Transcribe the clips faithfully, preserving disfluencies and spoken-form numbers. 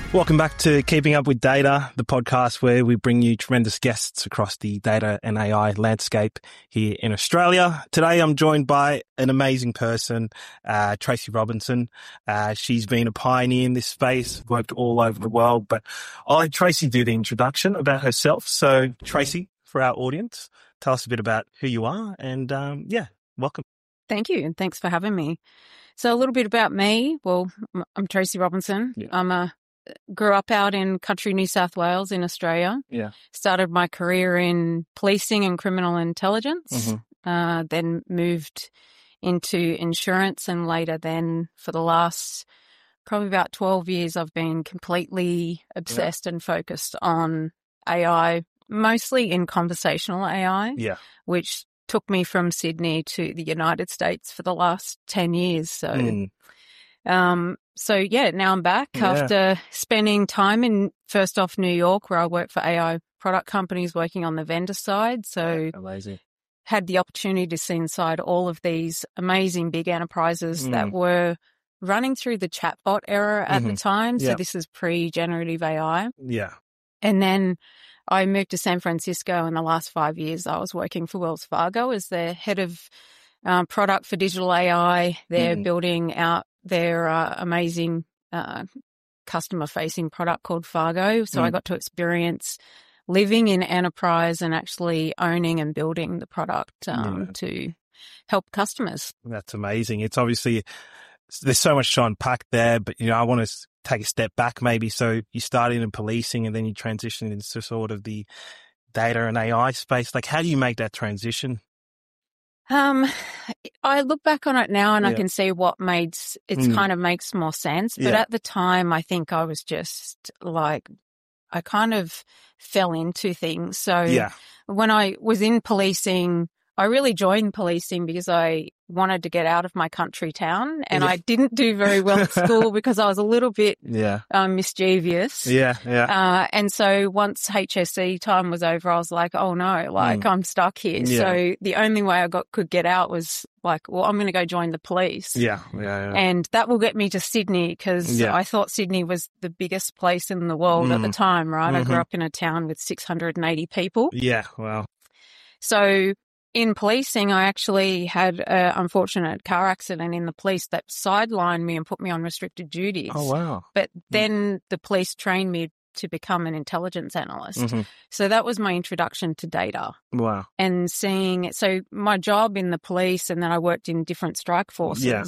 Welcome back to Keeping Up with Data, the podcast where we bring you tremendous guests across the data and A I landscape here in Australia. Today I'm joined by an amazing person, uh, Tracy Robinson. Uh, she's been a pioneer in this space, worked all over the world, but I'll let Tracy do the introduction about herself. So Tracy, for our audience, tell us a bit about who you are and um, yeah, welcome. Thank you, and thanks for having me. So a little bit about me. Well, I'm Tracy Robinson. Yeah. I'm a grew up out in country New South Wales in Australia. Yeah. Started my career in policing and criminal intelligence, Mm-hmm. uh, then moved into insurance, and later then for the last probably about twelve years I've been completely obsessed yeah. and focused on A I, mostly in conversational A I, yeah. which took me from Sydney to the United States for the last ten years. So, mm. um, so yeah, now I'm back yeah. after spending time in, first off, New York, where I work for A I product companies working on the vendor side. So amazing. Had the opportunity to see inside all of these amazing big enterprises mm. that were running through the chatbot era at mm-hmm. the time. So yep. this is pre-generative A I. Yeah. And then I moved to San Francisco. In the last five years, I was working for Wells Fargo as the head of um, product for digital A I. They're mm. building out their uh, amazing uh, customer-facing product called Fargo. So mm. I got to experience living in enterprise and actually owning and building the product um, yeah. to help customers. That's amazing. It's obviously, there's so much to unpack there, but, you know, I want to take a step back maybe. So you started in policing and then you transitioned into sort of the data and A I space. Like, how do you make that transition? Um, I look back on it now and yeah. I can see what made it mm. kind of makes more sense. But yeah. at the time, I think I was just like, I kind of fell into things. So yeah. when I was in policing, I really joined policing because I wanted to get out of my country town, and yeah. I didn't do very well at school because I was a little bit yeah. um, mischievous. Yeah, yeah. Uh, and so once H S C time was over, I was like, oh no, like mm. I'm stuck here. Yeah. So the only way I got could get out was like, well, I'm going to go join the police. Yeah, yeah, yeah. And that will get me to Sydney because yeah. I thought Sydney was the biggest place in the world mm. at the time, right? Mm-hmm. I grew up in a town with six hundred eighty people. Yeah, wow. So in policing, I actually had an unfortunate car accident in the police that sidelined me and put me on restricted duties. Oh, wow. But then mm. the police trained me to become an intelligence analyst. Mm-hmm. So that was my introduction to data. Wow. And seeing it. So my job in the police, and then I worked in different strike forces, yeah.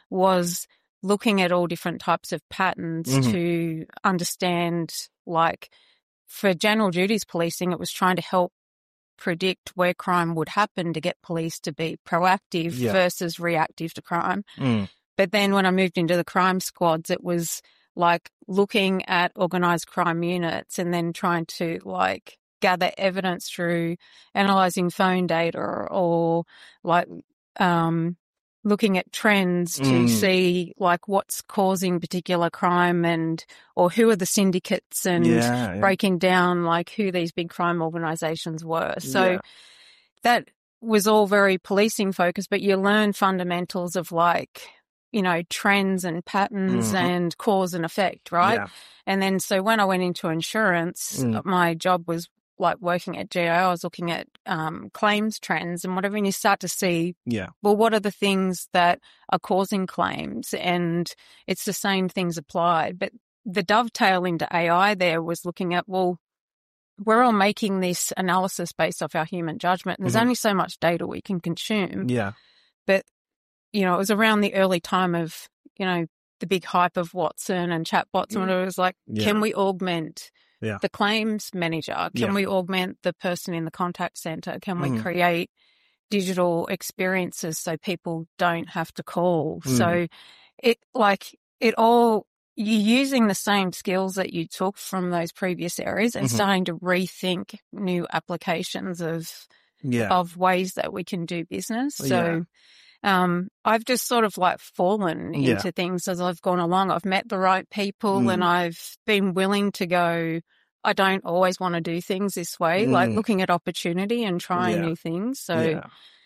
was looking at all different types of patterns mm-hmm. to understand, like, for general duties policing, it was trying to help predict where crime would happen to get police to be proactive yeah. versus reactive to crime. Mm. But then when I moved into the crime squads, it was like looking at organised crime units and then trying to like gather evidence through analysing phone data or like um, looking at trends to mm. see like what's causing particular crime and or who are the syndicates and yeah, yeah. breaking down like who these big crime organisations were. So yeah. that was all very policing focused, but you learn fundamentals of like, you know, trends and patterns mm-hmm. and cause and effect, right? Yeah. And then so when I went into insurance, mm. my job was like working at G I O, I was looking at um, claims trends and whatever, and you start to see, yeah. well, what are the things that are causing claims? And it's the same things applied. But the dovetail into A I there was looking at, well, we're all making this analysis based off our human judgment. And there's mm-hmm. only so much data we can consume. Yeah. But, you know, it was around the early time of, you know, the big hype of Watson and chatbots and whatever. It was like, yeah. can we augment yeah. the claims manager? Can yeah. we augment the person in the contact center? Can we mm. create digital experiences so people don't have to call? Mm. So it like it all, you're using the same skills that you took from those previous areas and mm-hmm. starting to rethink new applications of yeah. of ways that we can do business. So yeah. Um, I've just sort of like fallen yeah. into things as I've gone along. I've met the right people mm. and I've been willing to go, I don't always want to do things this way, mm. like looking at opportunity and trying yeah. new things. So, yeah.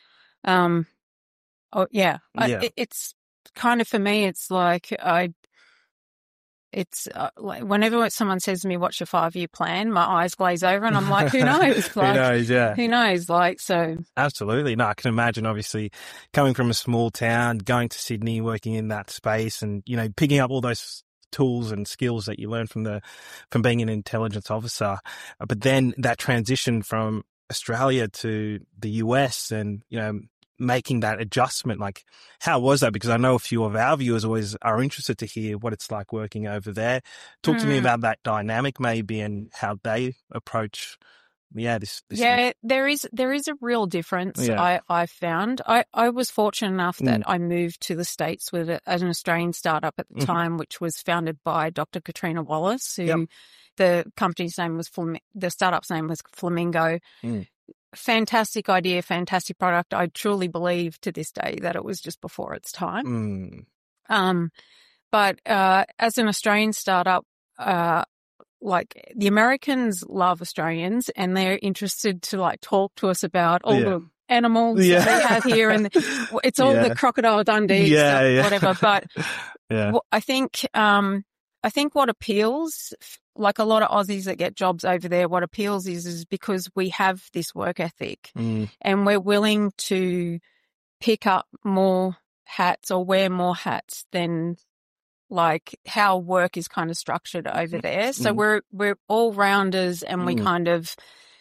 um, oh, yeah, yeah. I, it, it's kind of for me, it's like I, it's uh, like whenever someone says to me, "What's your five-year plan?" my eyes glaze over, and I'm like, "Who knows?" Like, who knows? Yeah, who knows? Like, so absolutely. No, I can imagine. Obviously, coming from a small town, going to Sydney, working in that space, and you know, picking up all those tools and skills that you learn from the from being an intelligence officer, but then that transition from Australia to the U S, and you know, making that adjustment, like how was that? Because I know a few of our viewers always are interested to hear what it's like working over there. Talk mm. to me about that dynamic maybe, and how they approach yeah this, this yeah thing. there is there is a real difference. yeah. I I found I I was fortunate enough that mm. I moved to the States with a, an Australian startup at the mm-hmm. time, which was founded by Doctor Katrina Wallace, who yep. the company's name was Flam- the startup's name was Flamingo. mm. Fantastic idea, fantastic product. I truly believe to this day that it was just before its time. Mm. Um, but uh, as an Australian startup, uh, like the Americans love Australians, and they're interested to like talk to us about all yeah. the animals yeah. that we have here, and it's all yeah. the Crocodile Dundee yeah, stuff, yeah. whatever. But yeah. I think um, I think what appeals, like a lot of Aussies that get jobs over there, what appeals is, is because we have this work ethic mm. and we're willing to pick up more hats or wear more hats than like how work is kind of structured over there. So mm. we're, we're all rounders, and we mm. kind of,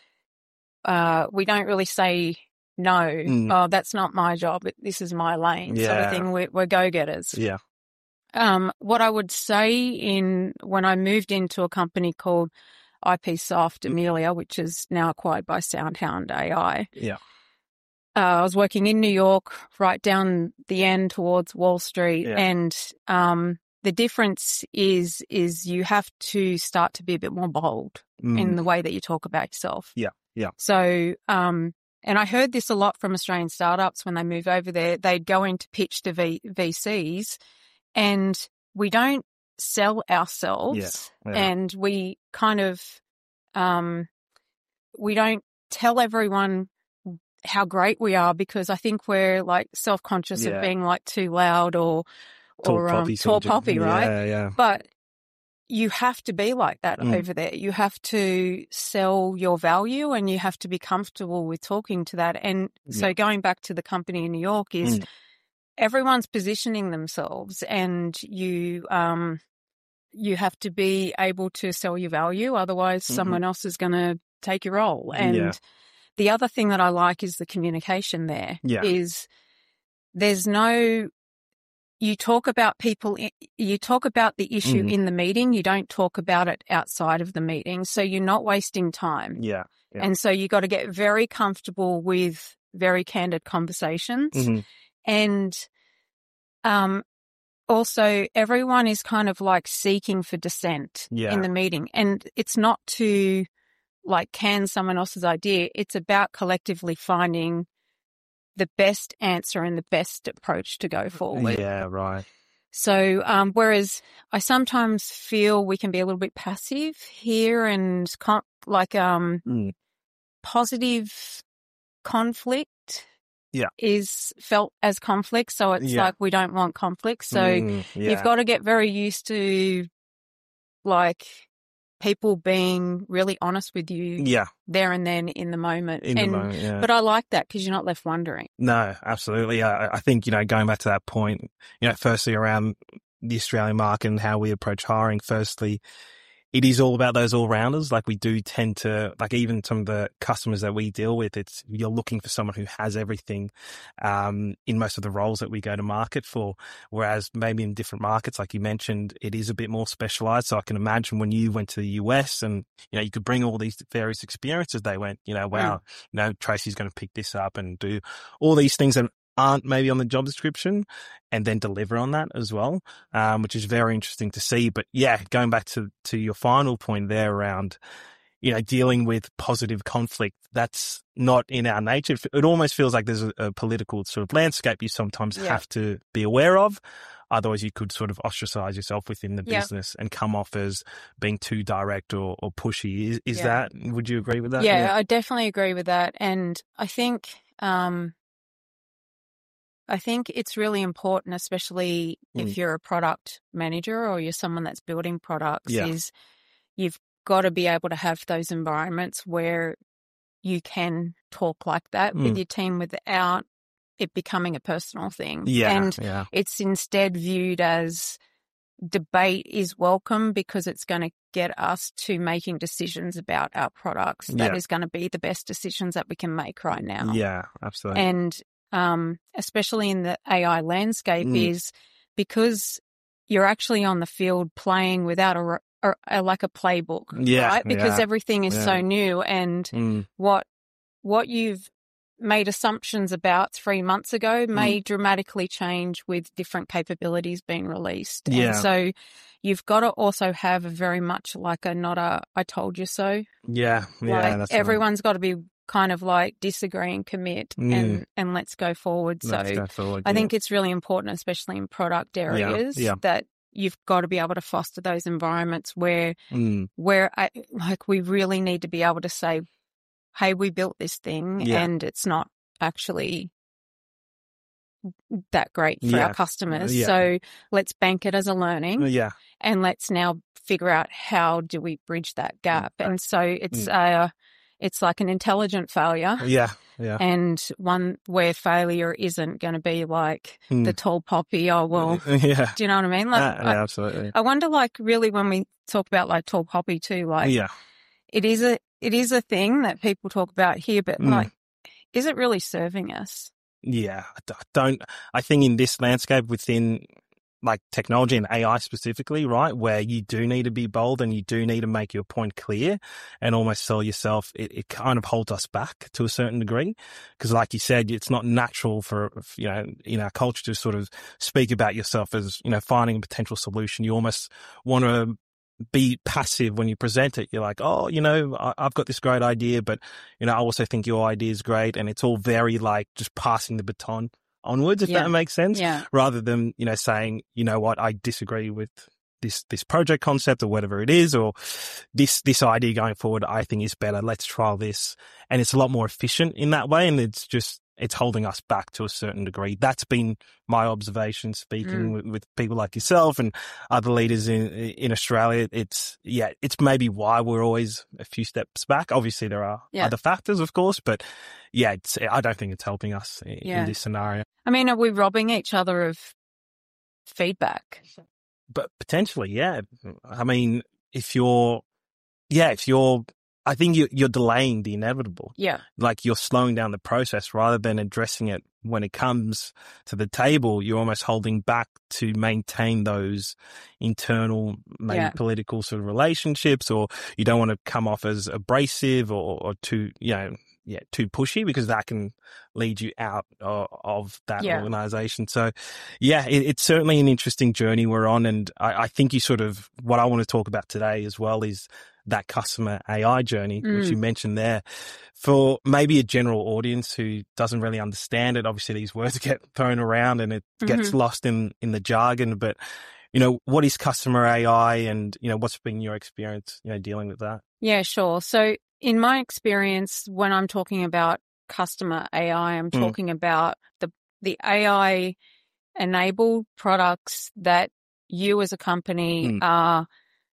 uh, we don't really say no, mm. oh, that's not my job, this is my lane yeah. sort of thing. We're, we're go-getters. Yeah. Um, what I would say in when I moved into a company called I P Soft Amelia, which is now acquired by SoundHound A I. Yeah. Uh, I was working in New York, right down the end towards Wall Street, yeah. and um, the difference is is you have to start to be a bit more bold mm. in the way that you talk about yourself. Yeah, yeah. So, um, and I heard this a lot from Australian startups when they move over there. They'd go in to pitch to v- VCs. And we don't sell ourselves, yeah, yeah. and we kind of, um, we don't tell everyone how great we are, because I think we're like self-conscious yeah. of being like too loud or, tall or poppy, um, tall poppy, right? Yeah, yeah. But you have to be like that mm. over there. You have to sell your value, and you have to be comfortable with talking to that. And so yeah. going back to the company in New York is, mm. everyone's positioning themselves, and you um you have to be able to sell your value. Otherwise, mm-hmm. someone else is going to take your role. And yeah. the other thing that I like is the communication there. Yeah. Is there's no, you talk about people, you talk about the issue mm. in the meeting. You don't talk about it outside of the meeting. So you're not wasting time. Yeah. yeah. And so you got to get very comfortable with very candid conversations. Mm-hmm. And um, also, everyone is kind of like seeking for dissent yeah. in the meeting. And it's not to like can someone else's idea. It's about collectively finding the best answer and the best approach to go forward. Yeah, right. So, um, whereas I sometimes feel we can be a little bit passive here, and con- like um, mm. positive conflict yeah. is felt as conflict. So it's yeah. like we don't want conflict. So mm, yeah. you've got to get very used to like people being really honest with you yeah. there and then in the moment. In and, the moment, yeah. But I like that because you're not left wondering. No, absolutely. I, I think, you know, going back to that point, you know, firstly around the Australian market and how we approach hiring, firstly, it is all about those all-rounders. Like we do tend to, like even some of the customers that we deal with, it's you're looking for someone who has everything um, in most of the roles that we go to market for. Whereas maybe in different markets, like you mentioned, it is a bit more specialized. So I can imagine when you went to the U S and, you know, you could bring all these various experiences, they went, you know, wow, mm. you know, Tracy's going to pick this up and do all these things that aren't maybe on the job description, and then deliver on that as well, um, which is very interesting to see. But yeah, going back to, to your final point there around, you know, dealing with positive conflict, that's not in our nature. It almost feels like there's a, a political sort of landscape you sometimes yeah. have to be aware of. Otherwise, you could sort of ostracize yourself within the yeah. business and come off as being too direct or, or pushy. Is, is yeah. that, would you agree with that? Yeah, yeah, I definitely agree with that. And I think, um, I think it's really important, especially Mm. if you're a product manager or you're someone that's building products, Yeah. is you've got to be able to have those environments where you can talk like that Mm. with your team without it becoming a personal thing. Yeah, And yeah. it's instead viewed as debate is welcome because it's going to get us to making decisions about our products. That Yeah. is going to be the best decisions that we can make right now. Yeah, absolutely. And um, especially in the A I landscape Mm. is because you're actually on the field playing without a, a, a like a playbook, Yeah, right? Because yeah, everything is yeah. so new, and Mm. what what you've made assumptions about three months ago may Mm. dramatically change with different capabilities being released. Yeah. And so you've got to also have a very much like a not a I told you so. Yeah, yeah. Like that's right. everyone's got to be kind of like disagree and commit Mm. and, and let's go forward. Let's so go forward, I yeah. think it's really important, especially in product areas, yeah. that you've got to be able to foster those environments where Mm. where I, like we really need to be able to say, hey, we built this thing Yeah. and it's not actually that great for Yeah. our customers. Yeah. So let's bank it as a learning Yeah. and let's now figure out how do we bridge that gap. Mm. And so it's uh it's like an intelligent failure Yeah, yeah. and one where failure isn't going to be like Mm. the tall poppy. Oh, well, yeah. do you know what I mean? Like, Uh, yeah, absolutely. I, I wonder, like, really when we talk about like tall poppy too, like Yeah. it is a, it is a thing that people talk about here, but Mm. like, is it really serving us? Yeah, I d- don't. I think in this landscape within like technology and A I specifically, right, where you do need to be bold and you do need to make your point clear and almost sell yourself, it, it kind of holds us back to a certain degree. Because like you said, it's not natural for, you know, in our culture to sort of speak about yourself as, you know, finding a potential solution. You almost want to be passive when you present it. You're like, oh, you know, I, I've got this great idea, but, you know, I also think your idea is great. And it's all very like just passing the baton onwards, if Yeah. that makes sense, Yeah. rather than, you know, saying, you know what, I disagree with this, this project concept or whatever it is, or this, this idea going forward, I think is better. Let's trial this. And it's a lot more efficient in that way. And it's just, it's holding us back to a certain degree. That's been my observation speaking Mm. with, with people like yourself and other leaders in, in Australia. It's, yeah, it's maybe why we're always a few steps back. Obviously there are Yeah. other factors, of course, but yeah, it's, I don't think it's helping us in, Yeah. in this scenario. I mean, are we robbing each other of feedback? But potentially, yeah. I mean, if you're, yeah, if you're, I think you're, you're delaying the inevitable. Yeah. Like you're slowing down the process rather than addressing it when it comes to the table. You're almost holding back to maintain those internal, maybe Yeah. political sort of relationships, or you don't want to come off as abrasive or, or too, you know, yeah, too pushy, because that can lead you out of, of that Yeah. organization. So yeah, it, it's certainly an interesting journey we're on. And I, I think you sort of, what I want to talk about today as well is that customer A I journey, Mm. which you mentioned there, for maybe a general audience who doesn't really understand it. Obviously these words get thrown around and it gets Mm-hmm. lost in, in the jargon, but you know, what is customer A I and, you know, what's been your experience, you know, dealing with that? Yeah, sure. So in my experience, when I'm talking about customer A I, I'm Mm. talking about the the A I enabled products that you as a company Mm. are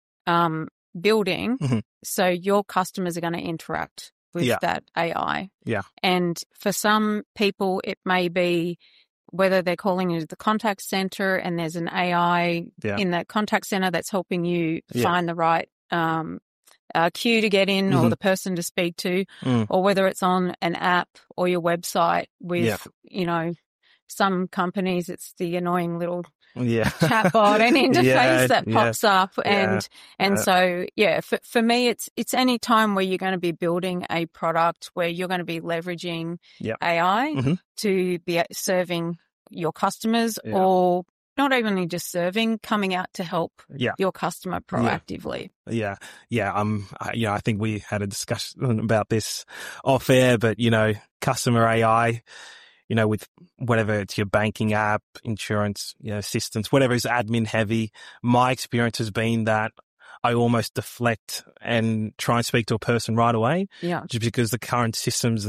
um, building. Mhm. So your customers are going to interact with Yeah. that A I. Yeah. And for some people, it may be whether they're calling into the contact center and there's an A I Yeah. in that contact center that's helping you Yeah. find the right um, uh, queue to get in or Mhm. the person to speak to, Mm. or whether it's on an app or your website with, Yeah. you know, some companies, it's the annoying little Yeah. chatbot and interface Yeah, that yeah, pops up. yeah, And, and yeah. so, yeah, for, for me, it's, it's any time where you're going to be building a product where you're going to be leveraging Yeah. A I Mhm. to be serving your customers, Yeah. or not even just serving, coming out to help Yeah. your customer proactively. Yeah. Yeah. Um, I, you know, I think we had a discussion about this off air, but, you know, customer A I, you know, with whatever it's your banking app, insurance, you know, assistance, whatever is admin heavy, my experience has been that I almost deflect and try and speak to a person right away, Yeah. just because the current systems and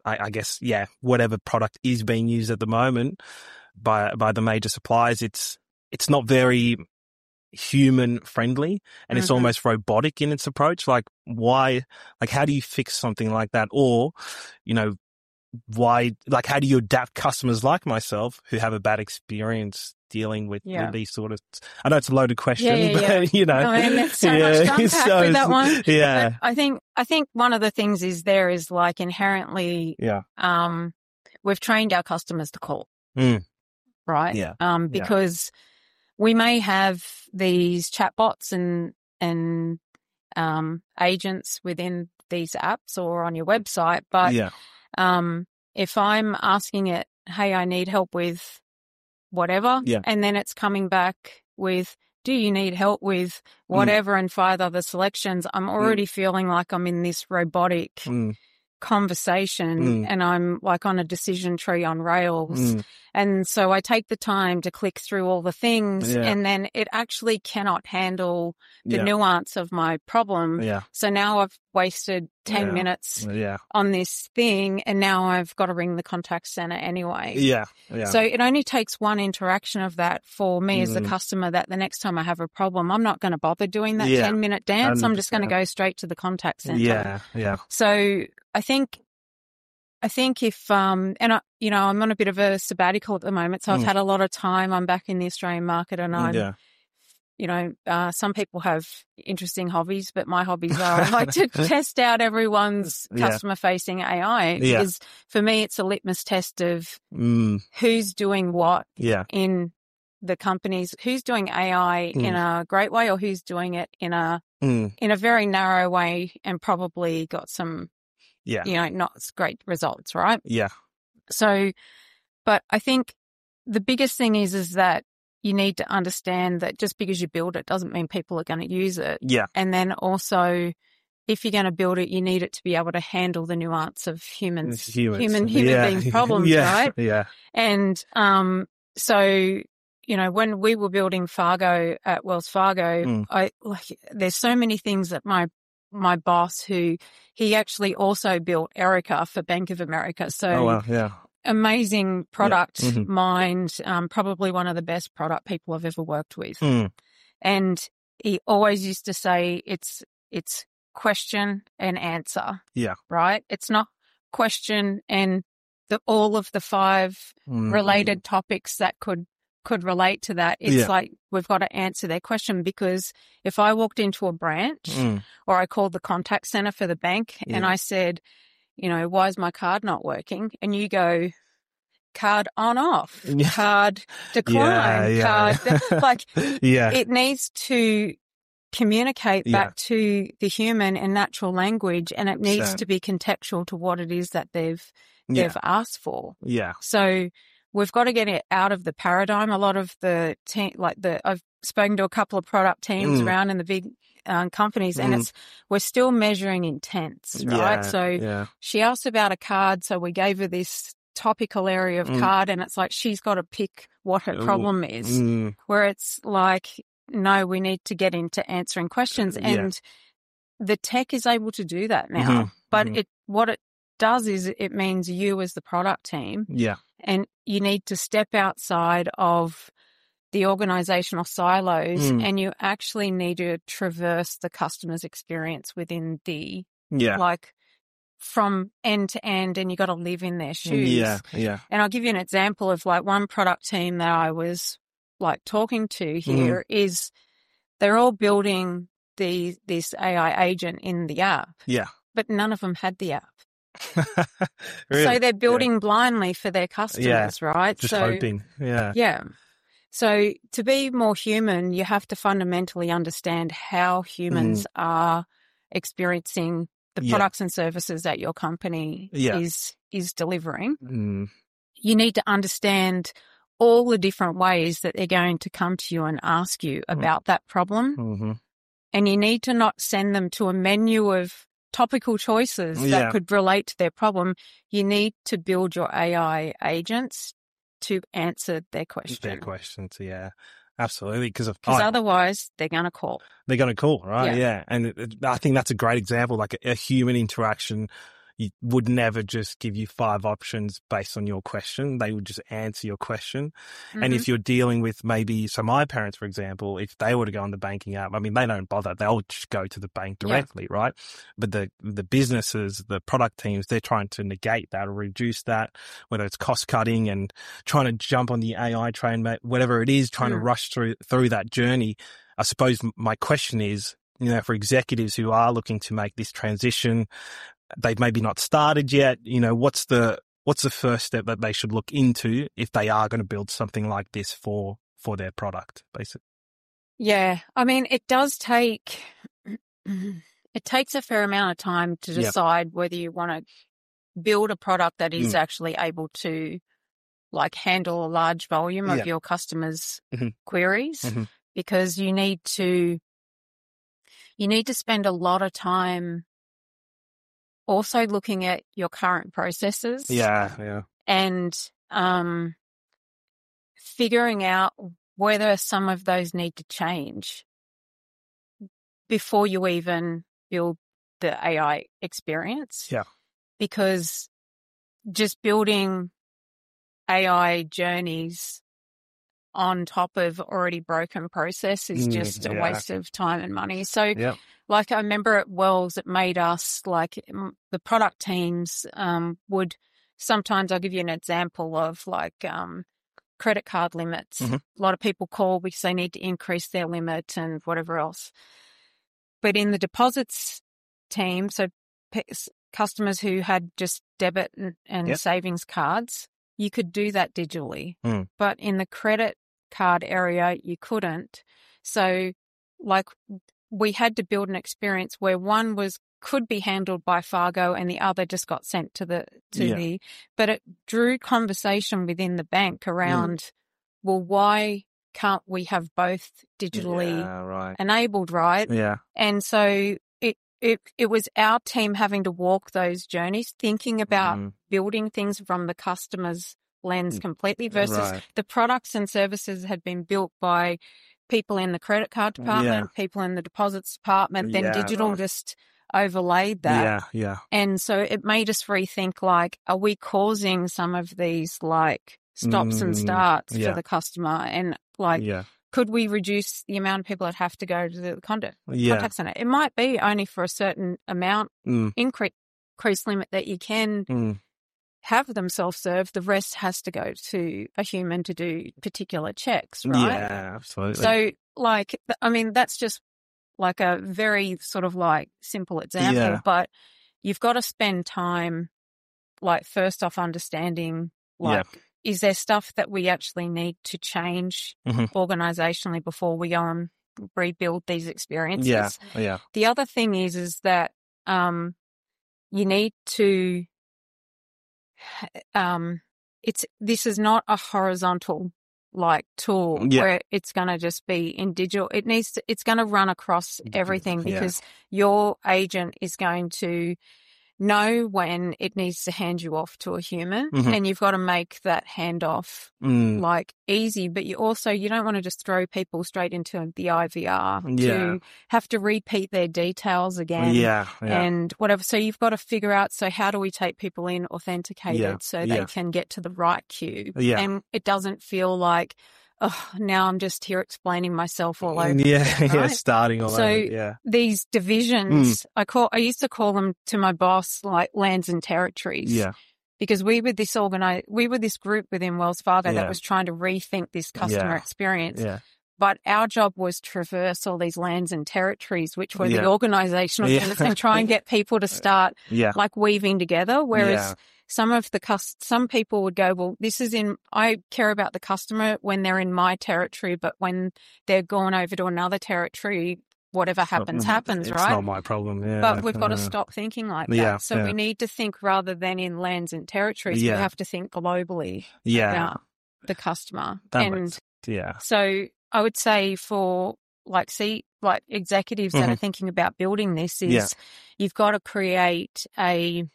I, I guess, yeah, whatever product is being used at the moment by by the major suppliers, it's it's not very human friendly, and it's Mm-hmm. almost robotic in its approach. Like, why? Like, how do you fix something like that? Or, you know, why? Like, how do you adapt customers like myself who have a bad experience dealing with, Yeah. with these sort of? I know it's a loaded question, Yeah, yeah, yeah. but you know, I mean, there's so yeah, much to unpack so with that one. Yeah, But I think I think one of the things is there is like inherently, yeah, um, we've trained our customers to call, mm, right? yeah, Um, yeah. because we may have these chatbots and and um, agents within these apps or on your website, but yeah, um, if I'm asking it, hey, I need help with whatever, Yeah. and then it's coming back with, do you need help with whatever, and five other selections, I'm already feeling like I'm in this robotic mm, conversation Mm. and I'm like on a decision tree on rails. mm, And so I take the time to click through all the things, Yeah. and then it actually cannot handle the yeah, nuance of my problem. yeah, So now I've wasted ten Yeah. minutes yeah, on this thing, and now I've got to ring the contact center anyway. yeah, yeah. So it only takes one interaction of that for me as the Mm. customer, that the next time I have a problem, I'm not going to bother doing that Yeah. ten minute dance. I'm just going to one hundred percent. go straight to the contact center. yeah, yeah, So I think, I think if, um, and I, you know, I'm on a bit of a sabbatical at the moment, so I've Mm. had a lot of time. I'm back in the Australian market, and I'm, yeah, you know, uh, some people have interesting hobbies, but my hobbies are I like to test out everyone's Yeah. customer facing A I, Yeah. because for me, it's a litmus test of mm, who's doing what yeah, in the companies, who's doing A I Mm. in a great way, or who's doing it in a, mm, in a very narrow way and probably got some, yeah, you know, not great results, right? yeah, So, but I think the biggest thing is, is that you need to understand that just because you build it doesn't mean people are going to use it. yeah, And then also, if you're going to build it, you need it to be able to handle the nuance of humans, Humans. human, human yeah. beings problems, yeah. right? Yeah, And, um, so, you know, when we were building Fargo at Wells Fargo, Mm. I like, there's so many things that my, my boss, who he actually also built Erica for Bank of America. So oh wow, yeah, amazing product Mhm. mind, um, probably one of the best product people I've ever worked with. mm, And he always used to say, it's, it's question and answer. Yeah. Right. It's not question and the, all of the five mm, related topics that could, could relate to that. It's Yeah. like, we've got to answer their question, because if I walked into a branch mm, or I called the contact center for the bank and Yeah. I said, you know, why is my card not working? And you go, card on off, Yeah. card decline, yeah, card, like yeah, it needs to communicate Yeah. back to the human in natural language, and it needs So- to be contextual to what it is that they've, yeah, they've asked for. yeah, So we've got to get it out of the paradigm. A lot of the team, like the, I've spoken to a couple of product teams Mm. around in the big um, companies, and Mm. it's, we're still measuring intents, right? yeah, So yeah, she asked about a card, so we gave her this topical area of Mm. card, and it's like she's got to pick what her Ooh. problem is, mm, where it's like, no, we need to get into answering questions, Yeah. and the tech is able to do that now. Mhm, But mhm. it, what it does is it means you as the product team, yeah, and you need to step outside of the organizational silos, Mm. and you actually need to traverse the customer's experience within the, yeah, like, from end to end, and you got to live in their shoes. yeah, yeah, And I'll give you an example of like one product team that I was like talking to here is they're all building the, this A I agent in the app, yeah. but none of them had the app. Really? So they're building blindly for their customers, right? Just so, hoping. Yeah. Yeah. So to be more human, you have to fundamentally understand how humans are experiencing the Mm. Yeah. products and services that your company Yeah. is is delivering. Mm, You need to understand all the different ways that they're going to come to you and ask you about that problem. hmm And you need to not send them to a menu of topical choices Yeah. that could relate to their problem. You need to build your A I agents to answer their question. Their questions. Yeah. Absolutely. Because of Because I- otherwise they're going to call. they're going to call, right? Yeah. Yeah. And it, it, I think that's a great example, like a, a human interaction, you would never just give you five options based on your question. They would just answer your question. Mm-hmm. And if you're dealing with maybe, so my parents, for example, if they were to go on the banking app, I mean, they don't bother. They'll just go to the bank directly, yeah. right? But the, the businesses, the product teams, they're trying to negate that or reduce that, whether it's cost cutting and trying to jump on the A I train, whatever it is, trying mm. to rush through, through that journey. I suppose my question is, you know, for executives who are looking to make this transition, they've maybe not started yet, you know, what's the, what's the first step that they should look into if they are going to build something like this for, for their product, basically? Yeah. I mean, it does take, it takes a fair amount of time to decide yep. whether you want to build a product that is mm. actually able to like handle a large volume of yeah. your customers' mm-hmm. queries, mm-hmm. because you need to, you need to spend a lot of time also looking at your current processes. Yeah, yeah. And um, figuring out whether some of those need to change before you even build the A I experience. Yeah. Because just building A I journeys on top of already broken process is just mm, yeah. a waste of time and money. So yep. like I remember at Wells, it made us like the product teams um, would sometimes, I'll give you an example of like um, credit card limits. Mm-hmm. A lot of people call because they need to increase their limit and whatever else. But in the deposits team, so p- customers who had just debit and, and yep. savings cards, you could do that digitally. Mm. But in the credit card area, you couldn't. So like we had to build an experience where one was could be handled by Fargo and the other just got sent to the to yeah. the but it drew conversation within the bank around mm. well, why can't we have both digitally yeah, right. enabled, right? Yeah. And so it it it was our team having to walk those journeys, thinking about mm. building things from the customer's lens completely versus right. the products and services had been built by people in the credit card department, yeah. people in the deposits department, then yeah, digital right. just overlaid that. Yeah, yeah. And so it made us rethink, like, are we causing some of these, like, stops mm, and starts yeah. for the customer? And, like, yeah. could we reduce the amount of people that have to go to the contact, yeah. contact center? It might be only for a certain amount, mm. increase, increase limit that you can mm. have them self-serve. The rest has to go to a human to do particular checks, right? Yeah, absolutely. So, like, I mean, that's just like a very sort of like simple example, yeah. but you've got to spend time, like, first off understanding, like, yeah. is there stuff that we actually need to change mm-hmm. organizationally before we go and rebuild these experiences? Yeah, yeah. The other thing is, is that um, you need to, um, it's, this is not a horizontal like tool yeah. where it's going to just be in digital. It needs to, it's going to run across everything because yeah. your agent is going to know when it needs to hand you off to a human mm-hmm. and you've got to make that handoff mm. like easy, but you also, you don't want to just throw people straight into the I V R yeah. to have to repeat their details again yeah, yeah. and whatever. So you've got to figure out, so how do we take people in authenticated yeah. so yeah. they can get to the right queue yeah. and it doesn't feel like, oh, now I'm just here explaining myself all over. Yeah, again, right? yeah, starting all so over. Yeah. These divisions, mm. I call, I used to call them to my boss like lands and territories. Yeah. Because we were this organize, we were this group within Wells Fargo yeah. that was trying to rethink this customer yeah. experience. Yeah. But our job was traverse all these lands and territories, which were yeah. the organizational yeah. units, and try and get people to start yeah. like weaving together. Whereas yeah. some of the cus- some people would go, well, this is in, I care about the customer when they're in my territory, but when they're gone over to another territory, whatever happens, happens, it's right? It's not my problem, yeah. But we've got to yeah. stop thinking like that. Yeah, so yeah. we need to think rather than in lands and territories, yeah. we have to think globally yeah. about the customer. That and makes, yeah. so I would say for like, see, like executives mm-hmm. that are thinking about building this is yeah. you've got to create a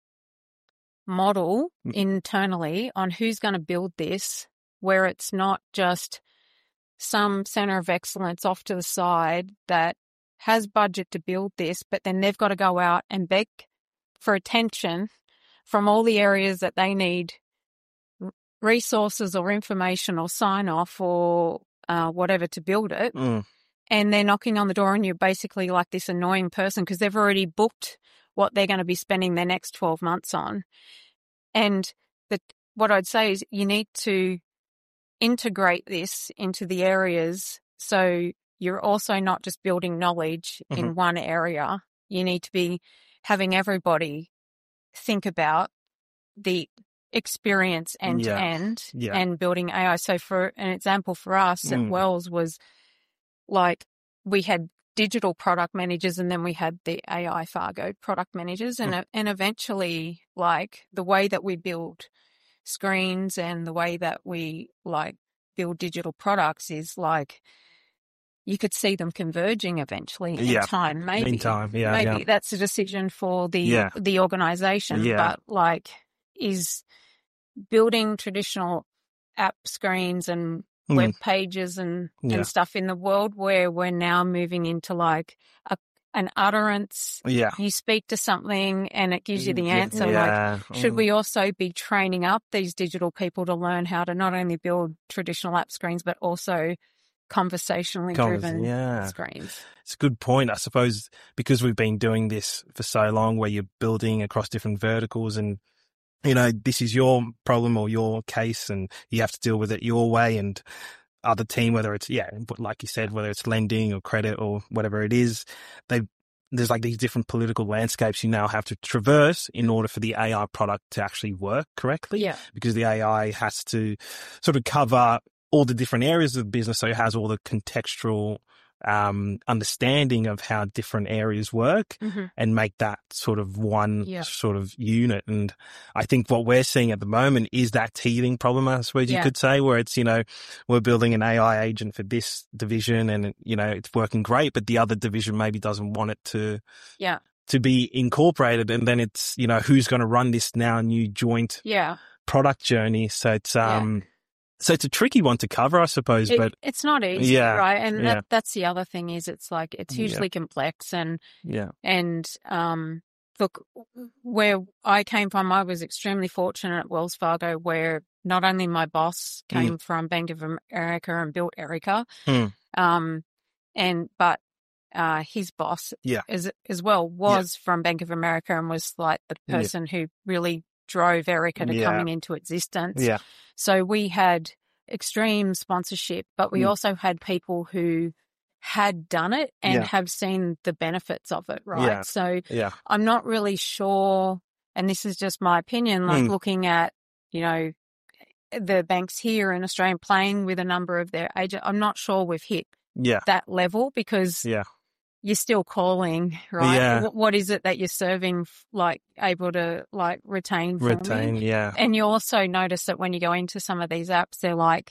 model mm-hmm. internally on who's going to build this, where it's not just some center of excellence off to the side that has budget to build this, but then they've got to go out and beg for attention from all the areas that they need resources or information or sign off or uh, whatever to build it. Mm. And they're knocking on the door and you're basically like this annoying person because they've already booked what they're going to be spending their next twelve months on. And the, what I'd say is you need to integrate this into the areas so you're also not just building knowledge mm-hmm. in one area. You need to be having everybody think about the experience end yeah. to end yeah. and building A I. So for an example for us mm. at Wells was like we had digital product managers and then we had the A I Fargo product managers and mm. and eventually like the way that we build screens and the way that we like build digital products is like you could see them converging eventually in yeah. time. Maybe in time. Yeah, maybe yeah. that's a decision for the yeah. the organization. Yeah. But like is building traditional app screens and mm. web pages and, yeah. and stuff in the world where we're now moving into like a, an utterance. Yeah. You speak to something and it gives you the answer. Yeah. Like, should we also be training up these digital people to learn how to not only build traditional app screens, but also conversationally Convers- driven yeah. screens? It's a good point. I suppose because we've been doing this for so long where you're building across different verticals and you know, this is your problem or your case and you have to deal with it your way and other team, whether it's, yeah, like you said, whether it's lending or credit or whatever it is, they there's like these different political landscapes you now have to traverse in order for the A I product to actually work correctly. Yeah. Because the A I has to sort of cover all the different areas of the business. So it has all the contextual um, understanding of how different areas work mm-hmm. and make that sort of one yeah. sort of unit. And I think what we're seeing at the moment is that teething problem, I suppose you yeah. could say, where it's, you know, we're building an A I agent for this division and, you know, it's working great, but the other division maybe doesn't want it to, yeah. to be incorporated. And then it's, you know, who's going to run this now new joint yeah. product journey. So it's, um, yeah. So it's a tricky one to cover, I suppose, it, but it's not easy, yeah, right? And yeah. that, that's the other thing is it's like it's hugely yeah. complex and yeah, and um, look, where I came from, I was extremely fortunate at Wells Fargo, where not only my boss came mm. from Bank of America and built Erica, mm. um, and but uh, his boss yeah. as as well was yeah. from Bank of America and was like the person yeah. who really drove Erica to yeah. coming into existence. Yeah. So we had extreme sponsorship, but we mm. also had people who had done it and yeah. have seen the benefits of it, right? Yeah. So yeah. I'm not really sure, and this is just my opinion, like mm. looking at, you know, the banks here in Australia playing with a number of their agents, I'm not sure we've hit yeah. that level because yeah. you're still calling, right? Yeah. What, what is it that you're serving, like, able to, like, retain for Retain, me? yeah. And you also notice that when you go into some of these apps, they're, like,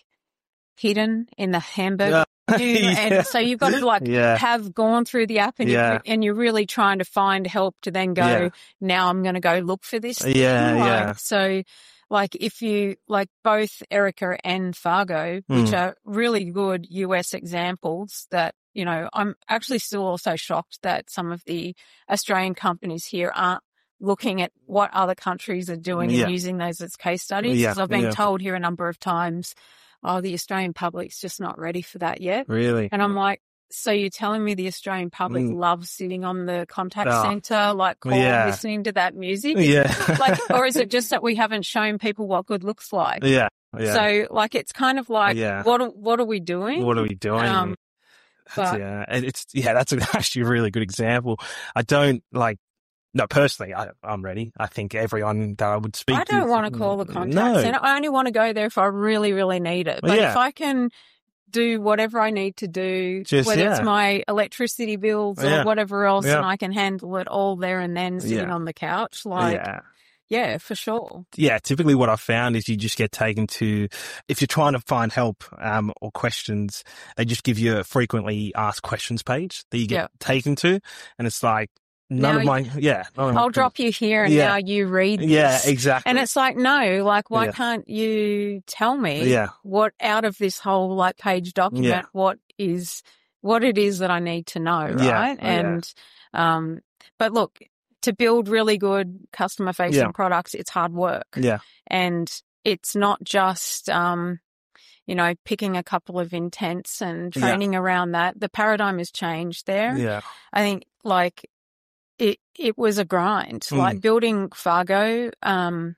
hidden in the hamburger yeah. menu. yeah. And so you've got to, like, yeah. have gone through the app and, yeah. you're, and you're really trying to find help to then go, yeah. now I'm going to go look for this. Yeah, thing. yeah. Like, so, like, if you, like, both Erica and Fargo, mm. which are really good U S examples that, you know, I'm actually still also shocked that some of the Australian companies here aren't looking at what other countries are doing yeah. and using those as case studies. Yeah. Because I've been yeah. told here a number of times, oh, the Australian public's just not ready for that yet. Really? And I'm like, so you're telling me the Australian public mm. loves sitting on the contact oh. centre, like call, yeah. listening to that music? Yeah. like, or is it just that we haven't shown people what good looks like? Yeah. yeah. So, like, it's kind of like, yeah. what what are we doing? What are we doing? Um, That's, but, yeah, it's yeah. That's actually a really good example. I don't like. No, personally, I, I'm ready. I think everyone that I would speak to. I don't to, want to call the contact no. center. I only want to go there if I really, really need it. But well, yeah. if I can do whatever I need to do, Just, whether yeah. it's my electricity bills or yeah. whatever else, yeah. and I can handle it all there and then sitting yeah. on the couch, like. Yeah. Yeah, for sure. Yeah, typically what I've found is you just get taken to, if you're trying to find help um, or questions, they just give you a frequently asked questions page that you get yeah. taken to. And it's like, none now of my, you, yeah. None I'll of drop you here and yeah. now you read this. Yeah, exactly. And it's like, no, like, why yeah. can't you tell me yeah. what out of this whole like page document, yeah. what is, what it is that I need to know, right? Yeah. And, yeah. um, but look, to build really good customer facing Yeah. products, it's hard work. Yeah. And it's not just, um, you know, picking a couple of intents and training yeah. around that. The paradigm has changed there. Yeah. I think like it, it was a grind, Mm. like building Fargo. Um,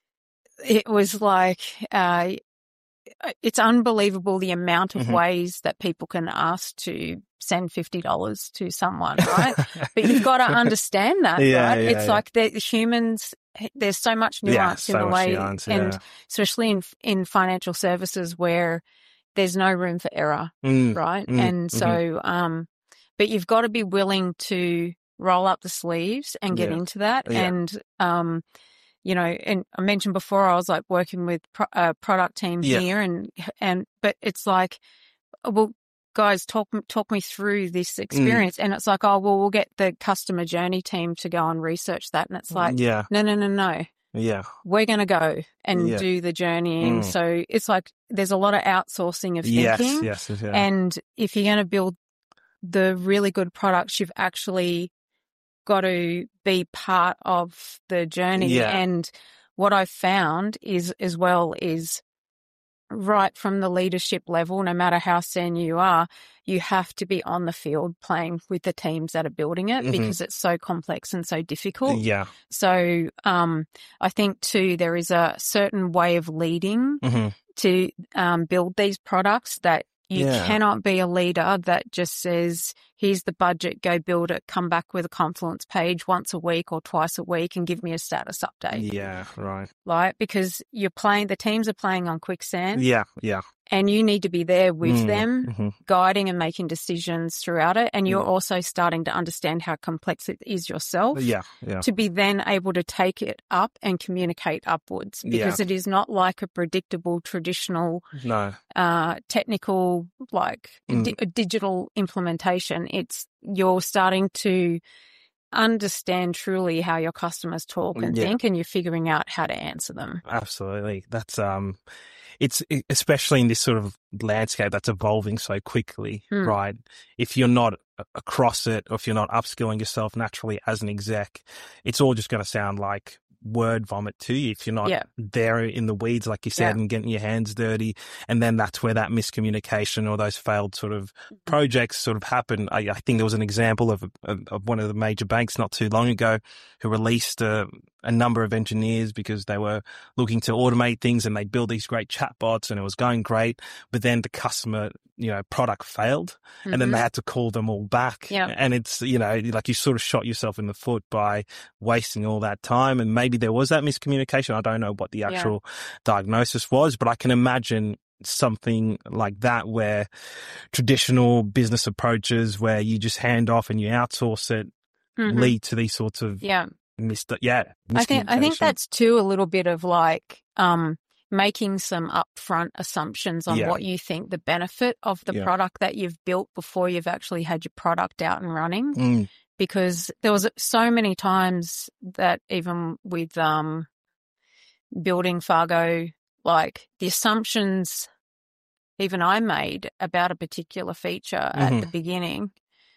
it was like, uh, it's unbelievable the amount of mm-hmm. ways that people can ask to send fifty dollars to someone, right? But you've got to understand that, yeah, right? Yeah, it's yeah. like the humans, there's so much nuance yeah, in so the way, nuance, yeah. and especially in in financial services where there's no room for error, mm, right? Mm, and so, mm-hmm. um, but you've got to be willing to roll up the sleeves and get yeah. into that. Yeah. And, um, you know, and I mentioned before I was like working with pro- a product team yeah. here, and and but it's like, well, guys, talk talk me through this experience, mm. and it's like, oh, well, we'll get the customer journey team to go and research that, and it's like, yeah. no, no, no, no, yeah, we're going to go and yeah. do the journeying. Mm. So it's like there's a lot of outsourcing of thinking, yes, yes, yeah. and if you're going to build the really good products, you've actually got to be part of the journey. Yeah. And what I've found is as well is right from the leadership level, no matter how senior you are, you have to be on the field playing with the teams that are building it mm-hmm. because it's so complex and so difficult. Yeah. So um, I think too, there is a certain way of leading mm-hmm. to um, build these products that you yeah. cannot be a leader that just says, here's the budget, go build it, come back with a Confluence page once a week or twice a week and give me a status update. Yeah, right. Right? Because you're playing, the teams are playing on quicksand. Yeah, yeah. And you need to be there with mm, them, mm-hmm. guiding and making decisions throughout it. And you're mm. also starting to understand how complex it is yourself. Yeah, yeah. To be then able to take it up and communicate upwards, because yeah. it is not like a predictable, traditional, no, uh, technical, like mm. di- digital implementation. It's you're starting to understand truly how your customers talk and yeah. think, and you're figuring out how to answer them. Absolutely. That's, um, it's especially in this sort of landscape that's evolving so quickly, hmm. right? If you're not across it, or if you're not upskilling yourself naturally as an exec, it's all just going to sound like word vomit to you if you're not yeah. there in the weeds, like you said, yeah. and getting your hands dirty. And then that's where that miscommunication or those failed sort of projects sort of happen. I, I think there was an example of, of, of one of the major banks not too long ago who released a, a number of engineers because they were looking to automate things, and they build these great chatbots and it was going great. But then the customer, you know, product failed, mm-hmm. and then they had to call them all back. Yeah. And it's, you know, like you sort of shot yourself in the foot by wasting all that time. And maybe there was that miscommunication. I don't know what the actual yeah. diagnosis was, but I can imagine something like that where traditional business approaches where you just hand off and you outsource it mm-hmm. lead to these sorts of yeah. Mister Yeah, I think I think that's too a little bit of like um, making some upfront assumptions on yeah. what you think the benefit of the yeah. product that you've built before you've actually had your product out and running. Mm. Because there was so many times that even with um, building Fargo, like the assumptions even I made about a particular feature mm-hmm. at the beginning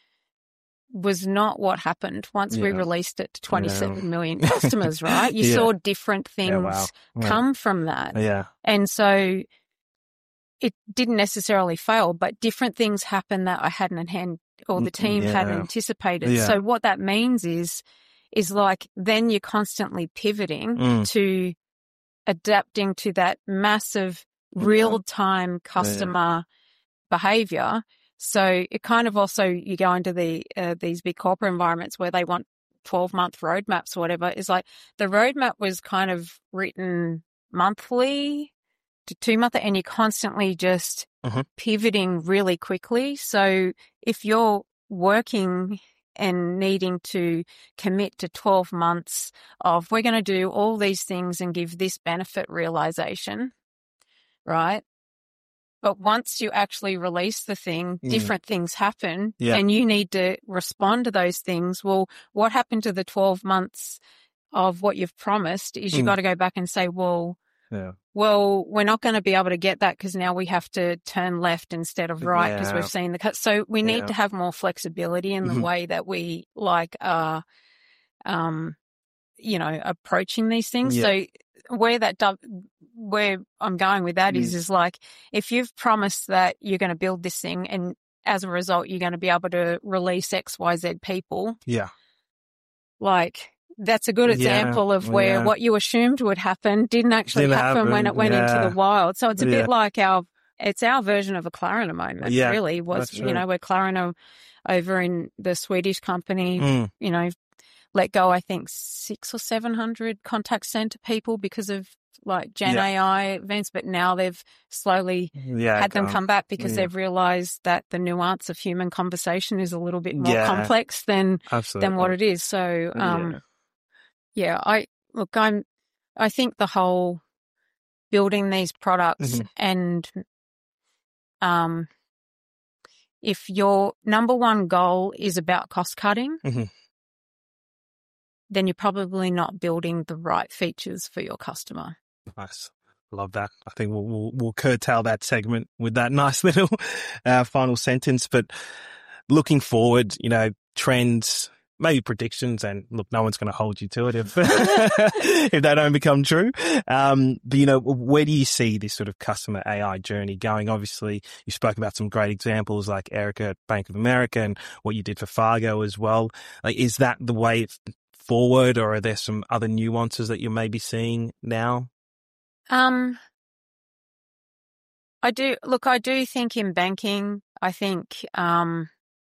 was not what happened once yeah. we released it to twenty-seven yeah. million customers, right? You yeah. saw different things yeah, wow. yeah. come from that. Yeah. And so it didn't necessarily fail, but different things happened that I hadn't hand or the team yeah. hadn't anticipated. Yeah. So what that means is, is like then you're constantly pivoting mm. to adapting to that massive real-time customer yeah. behavior. So it kind of also, you go into the uh, these big corporate environments where they want twelve-month roadmaps or whatever. It's like the roadmap was kind of written monthly to two month, and you're constantly just uh-huh. pivoting really quickly. So if you're working and needing to commit to twelve months of we're going to do all these things and give this benefit realization, right? But once you actually release the thing, mm. different things happen yeah. and you need to respond to those things. Well, what happened to the twelve months of what you've promised is you've mm. got to go back and say, well, yeah. well, we're not going to be able to get that because now we have to turn left instead of right because yeah. we've seen the cut. So we need yeah. to have more flexibility in the mm-hmm. way that we like are um, you know, approaching these things. Yeah. So where that do- where I'm going with that Mm. is is like if you've promised that you're going to build this thing and as a result you're going to be able to release X, Y, Z people. Yeah. Like that's a good Yeah, example of where yeah. what you assumed would happen didn't actually Didn't happen, when happen, it went yeah. into the wild. So it's a Yeah. bit like our, it's our version of a Klarna moment, Yeah, really, was, that's you true. know, where Klarna over in the Swedish company, Mm. you know, let go, I think, six or seven hundred contact center people because of like Gen Yeah. A I events, but now they've slowly Yeah, had them go on. come back because Yeah. they've realized that the nuance of human conversation is a little bit more Yeah. complex than Absolutely. than what it is. So, um, Yeah. yeah, I look, I'm, I think the whole building these products Mhm. and, um, if your number one goal is about cost cutting, Mhm. then you're probably not building the right features for your customer. Nice. Love that. I think we'll, we'll, we'll curtail that segment with that nice little uh, final sentence. But looking forward, you know, trends, maybe predictions, and look, no one's going to hold you to it if if they don't become true. Um, but, you know, where do you see this sort of customer A I journey going? Obviously, you spoke about some great examples like Erica at Bank of America and what you did for Fargo as well. Like, is that the way forward, or are there some other nuances that you're maybe seeing now? Um, I do, look, I do think in banking, I think, um,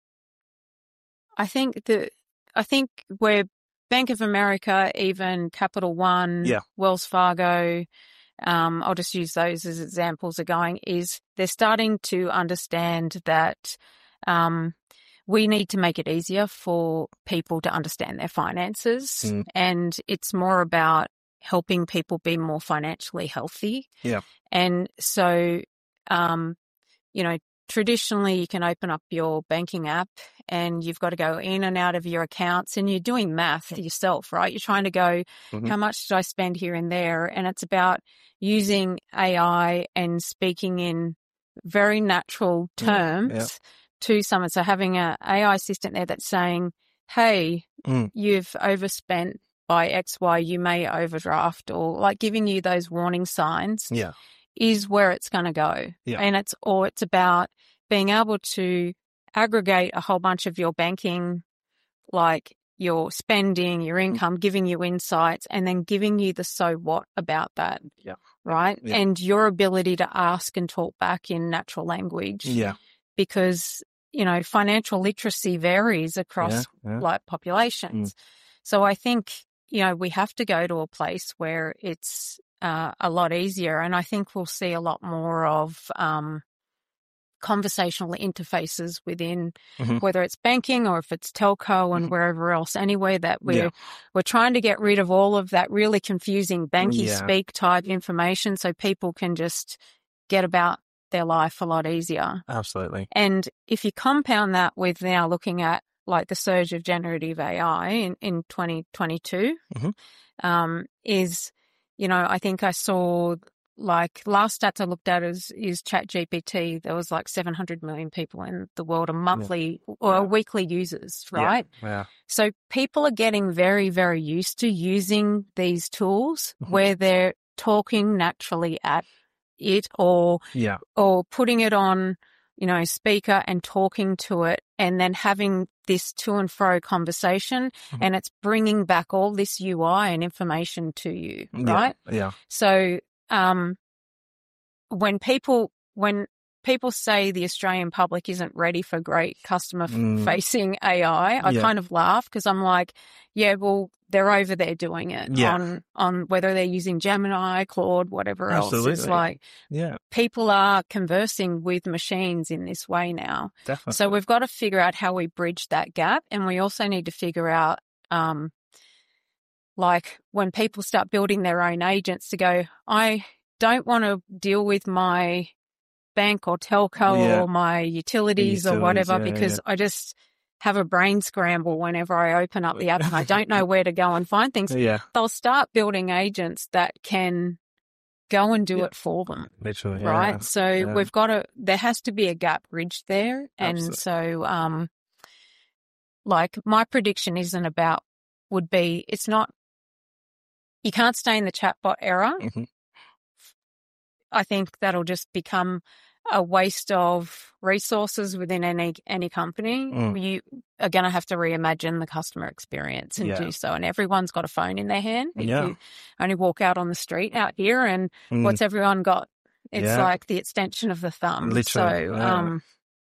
I think that, I think where Bank of America, even Capital One, Yeah. Wells Fargo, um, I'll just use those as examples are going, is they're starting to understand that, um, we need to make it easier for people to understand their finances. Mm. And it's more about helping people be more financially healthy. Yeah. And so, um, you know, traditionally you can open up your banking app and you've got to go in and out of your accounts and you're doing math yourself, right? You're trying to go, Mhm. how much did I spend here and there? And it's about using A I and speaking in very natural terms Yeah. to someone. So having an A I assistant there that's saying, hey, Mm. you've overspent by X, Y, you may overdraft, or like giving you those warning signs Yeah. is where it's going to go. Yeah. And it's, or it's about being able to aggregate a whole bunch of your banking, like your spending, your income, giving you insights, and then giving you the so what about that. Yeah. Right. Yeah. And your ability to ask and talk back in natural language. Yeah. Because, you know, financial literacy varies across Yeah. Yeah. like populations. So I think, you know, we have to go to a place where it's uh, a lot easier. And I think we'll see a lot more of um, conversational interfaces within, Mhm. whether it's banking or if it's telco and Mhm. wherever else. Anyway, that we're Yeah. we're trying to get rid of all of that really confusing banky Yeah. speak type information, so people can just get about their life a lot easier. Absolutely. And if you compound that with now looking at like the surge of generative A I in, in twenty twenty-two, Mhm. um, is, you know, I think I saw like last stats I looked at is, is ChatGPT. There was like seven hundred million people in the world, a monthly or Yeah. weekly users, right? Yeah. Yeah. So people are getting very, very used to using these tools Mhm. where they're talking naturally at it or Yeah. or putting it on, you know, speaker and talking to it and then having this to and fro conversation Mhm. and it's bringing back all this U I and information to you, right? Yeah. Yeah. So, um, when people, when people say the Australian public isn't ready for great customer Mm. facing A I, I Yeah. kind of laugh because I'm like, yeah, well, they're over there doing it Yeah. on, on whether they're using Gemini, Claude, whatever else. It's Absolutely. like Yeah. people are conversing with machines in this way now. Definitely. So we've got to figure out how we bridge that gap. And we also need to figure out, um, like when people start building their own agents to go, I don't want to deal with my bank or telco Yeah. or my utilities, Utilities, or whatever, yeah, because yeah. I just have a brain scramble whenever I open up the app and I don't know where to go and find things. Yeah. They'll start building agents that can go and do Yeah. it for them. Literally. Right. Yeah. So Yeah. we've got to, there has to be a gap bridged there. And Absolutely. so, um, like my prediction isn't about would be, it's not, you can't stay in the chatbot era. Mm-hmm. I think that'll just become a waste of resources within any any company. Mm. You are going to have to reimagine the customer experience and Yeah. do so. And everyone's got a phone in their hand. If Yeah. you only walk out on the street out here, and Mm. what's everyone got? It's Yeah. like the extension of the thumb. Literally, So yeah. um,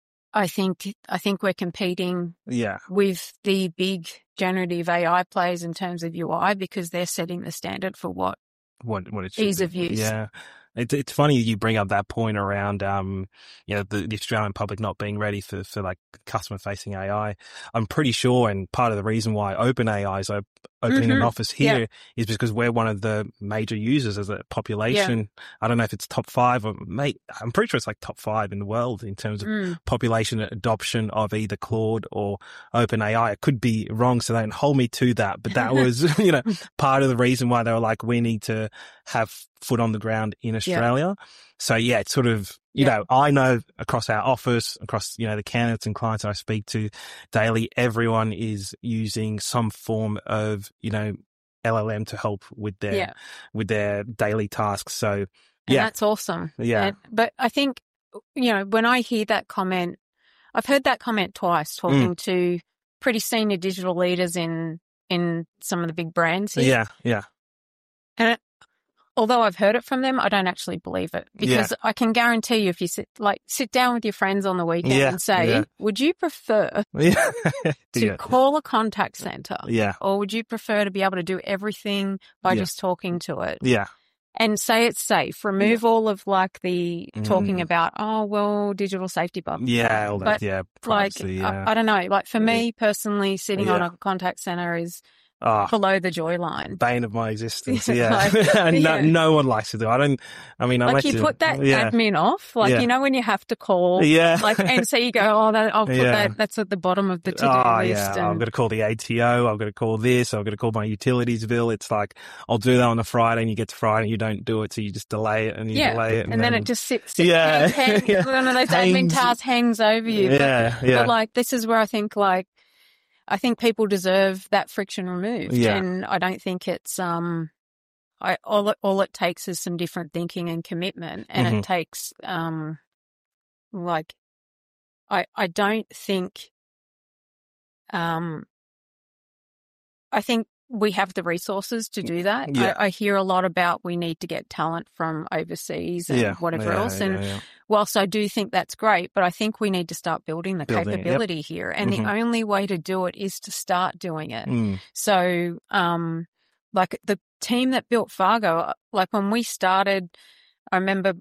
I think I think we're competing Yeah. with the big generative A I players in terms of U I, because they're setting the standard for what What what it should ease be. of use. Yeah. It's it's funny you bring up that point around um you know the, the Australian public not being ready for, for like customer facing A I. I'm pretty sure, and part of the reason why OpenAI is op- opening Mhm. an office here Yeah. is because we're one of the major users as a population. I don't know if it's top five or mate. I'm pretty sure it's like top five in the world in terms of Mm. population adoption of either Claude or OpenAI. It could be wrong, so don't hold me to that. But that was, you know, part of the reason why they were like, we need to have foot on the ground in Australia. Yeah. So yeah, it's sort of, you yeah. know, I know across our office, across, you know, the candidates and clients I speak to daily, everyone is using some form of, you know, L L M to help with their, yeah. with their daily tasks. So and yeah, that's awesome. Yeah. And, but I think, you know, when I hear that comment, I've heard that comment twice talking mm. to pretty senior digital leaders in, in some of the big brands here. Yeah. Yeah. And it, although I've heard it from them, I don't actually believe it, because yeah. I can guarantee you, if you sit like sit down with your friends on the weekend yeah, and say, yeah. would you prefer yeah. to yeah. call a contact center, yeah. or would you prefer to be able to do everything by yeah. just talking to it? Yeah. And say it's safe. Remove yeah. all of like the mm. talking about, oh, well, digital safety blah, blah, Yeah, all that, but yeah. Like, privacy, yeah. I, I don't know. Like for me personally, sitting yeah. on a contact center is Oh, below the joy line. Bane of my existence. Yeah. like, no, yeah. no one likes to do it. I don't, I mean, like unless you put that yeah. admin off, like, yeah. you know, when you have to call, yeah. like, and so you go, oh, that, I'll put yeah. that, that's at the bottom of the to-do oh, list. Yeah. And... I'm going to call the A T O. I'm going to call this. I'm going to call my utilities bill. It's like, I'll do that on a Friday and you get to Friday and you don't do it. So you just delay it and you yeah. delay it. And, and then, then it just sits, sits yeah. hang, hang, yeah. one of those hangs. admin tasks hangs over you. Yeah. But, yeah. but like, this is where I think like, I think people deserve that friction removed. Yeah. And I don't think it's, um, I, all it, all it takes is some different thinking and commitment. And mm-hmm. it takes, um, like, I, I don't think, um, I think we have the resources to do that. Yeah. I, I hear a lot about we need to get talent from overseas and yeah. whatever yeah, else. Yeah, and yeah. whilst I do think that's great, but I think we need to start building the building, capability yep. here. And mm-hmm. the only way to do it is to start doing it. Mm. So, um, like the team that built Fargo, like when we started, I remember,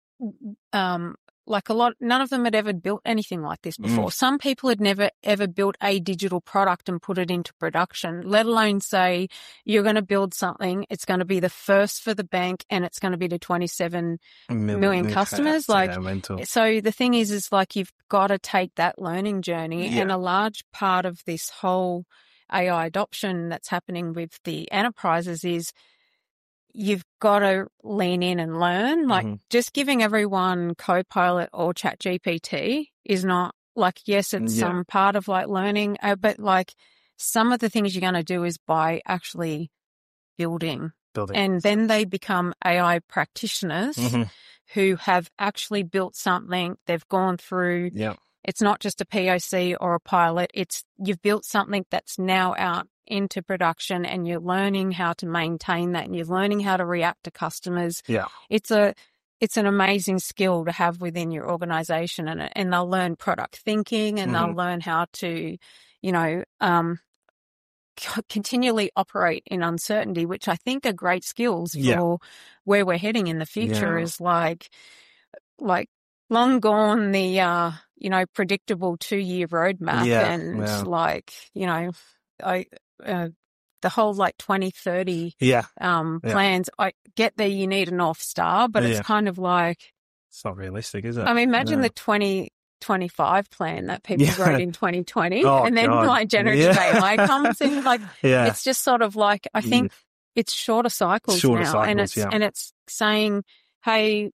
um, like a lot, none of them had ever built anything like this before. Mm. Some people had never ever built a digital product and put it into production, let alone say you're going to build something. It's going to be the first for the bank and it's going to be to twenty-seven million, million customers. Like, so the thing is, is like, you've got to take that learning journey. Yeah. And a large part of this whole A I adoption that's happening with the enterprises is, you've got to lean in and learn. Like mm-hmm. just giving everyone Copilot or ChatGPT is not like, yes, it's yeah. some part of like learning, uh, but like some of the things you're going to do is by actually building. building. And then they become A I practitioners mm-hmm. who have actually built something. They've gone through. Yeah. It's not just a P O C or a pilot. It's you've built something that's now out into production and you're learning how to maintain that and you're learning how to react to customers. Yeah. It's a, it's an amazing skill to have within your organization, and, and they'll learn product thinking and mm-hmm. they'll learn how to, you know, um, c- continually operate in uncertainty, which I think are great skills for yeah. where we're heading in the future yeah. is like, like long gone the, uh, you know, predictable two year roadmap yeah. and yeah. like, you know, I, Uh, the whole like twenty thirty yeah. um, yeah. plans. I get there, you need a North Star, but yeah. it's kind of like, it's not realistic, is it? I mean, imagine no. the twenty twenty-five plan that people yeah. wrote in twenty twenty oh, and then God. like generative yeah. A I comes in. Like, yeah. it's just sort of like, I think it's shorter cycles shorter now. cycles, and it's, yeah. and it's saying, hey,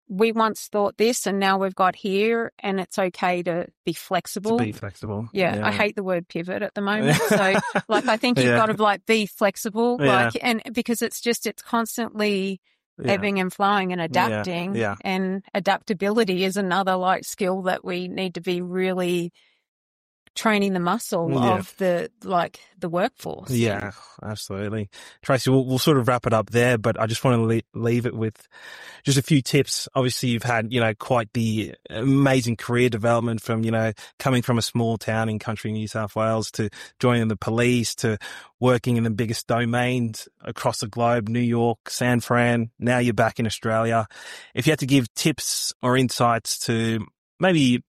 we once thought this and now we've got here, and it's okay to be flexible. To be flexible. Yeah, yeah. I hate the word pivot at the moment. So like, I think you've Yeah. got to like be flexible, Yeah. like, and because it's just, it's constantly Yeah. ebbing and flowing and adapting. Yeah. And adaptability is another like skill that we need to be really training the muscle Yeah. of the, like the workforce. Yeah, absolutely. Tracy, we'll, we'll sort of wrap it up there, but I just want to le- leave it with just a few tips. Obviously, you've had, you know, quite the amazing career development from, you know, coming from a small town in country New South Wales to joining the police to working in the biggest domains across the globe, New York, San Fran. Now you're back in Australia. If you had to give tips or insights to maybe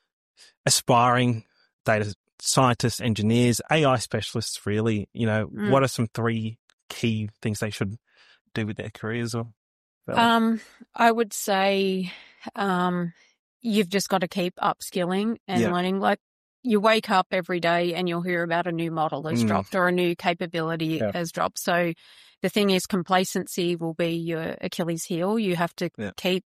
aspiring data scientists, engineers, A I specialists, really, you know, Mm. what are some three key things they should do with their careers? Or Um, I would say, um, you've just got to keep upskilling and Yeah. learning. Like, you wake up every day and you'll hear about a new model has Mm. dropped or a new capability Yeah. has dropped. So the thing is, complacency will be your Achilles heel. You have to Yeah. keep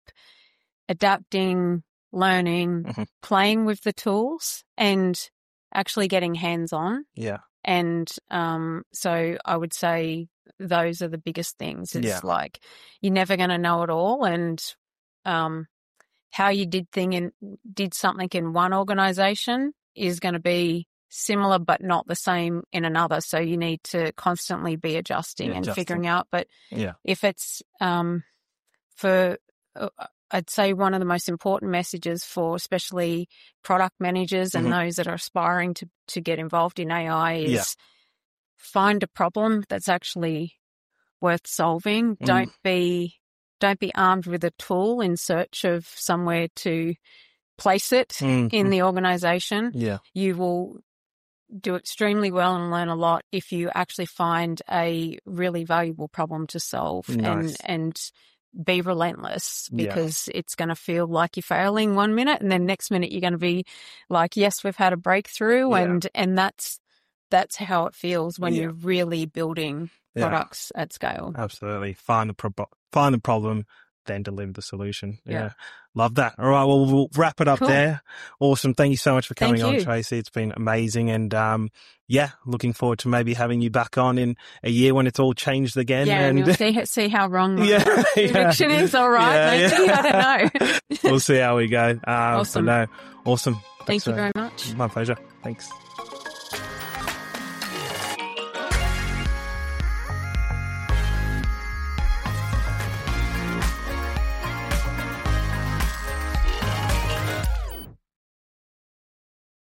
adapting, learning, Mhm. playing with the tools and actually getting hands on. Yeah. And um, so I would say those are the biggest things. It's Yeah. like, you're never going to know it all. And um, how you did thing in, did something in one organization is going to be similar but not the same in another. So you need to constantly be adjusting Yeah, and adjusting. figuring out. But Yeah. if it's um, for, uh, I'd say one of the most important messages for especially product managers and Mhm. those that are aspiring to, to get involved in A I is Yeah. find a problem that's actually worth solving. Mhm. Don't be, don't be armed with a tool in search of somewhere to place it Mm. in the organization. Yeah. You will do extremely well and learn a lot if you actually find a really valuable problem to solve. Nice. and and be relentless, Yeah. because it's going to feel like you're failing one minute and then next minute you're going to be like, yes, we've had a breakthrough. Yeah. And and that's that's how it feels when Yeah. you're really building Yeah. products at scale. Absolutely. Find the pro- find the problem, then deliver the solution. Yeah. Yeah. Love that. All right. Well, we'll wrap it up Cool. there. Awesome. Thank you so much for coming Thank on, you. Tracy. It's been amazing. And, um, yeah, looking forward to maybe having you back on in a year when it's all changed again. Yeah, and, and you'll see see how wrong my Yeah, yeah. prediction is. All right, Yeah, maybe yeah. I don't know. we'll see how we go. Um, Awesome. But no, awesome. Thank Thanks you for- very much. My pleasure. Thanks.